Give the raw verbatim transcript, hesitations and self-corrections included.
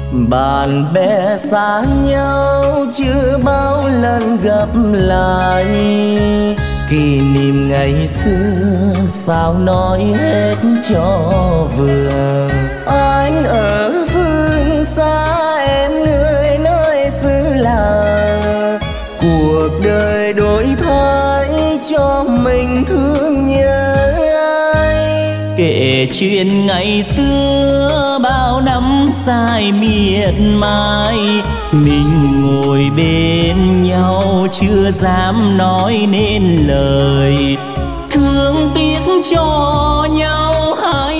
Bạn bè xa nhau chưa bao lần gặp lại, kỷ niệm ngày xưa sao nói hết cho vừa. Anh ở phương xa, em người nơi xứ lạ, cuộc đời đổi thay cho mình thương nhớ ai. Kể chuyện ngày xưa bao năm dài miệt mài, mình ngồi bên nhau chưa dám nói nên lời. Thương tiếc cho nhau hai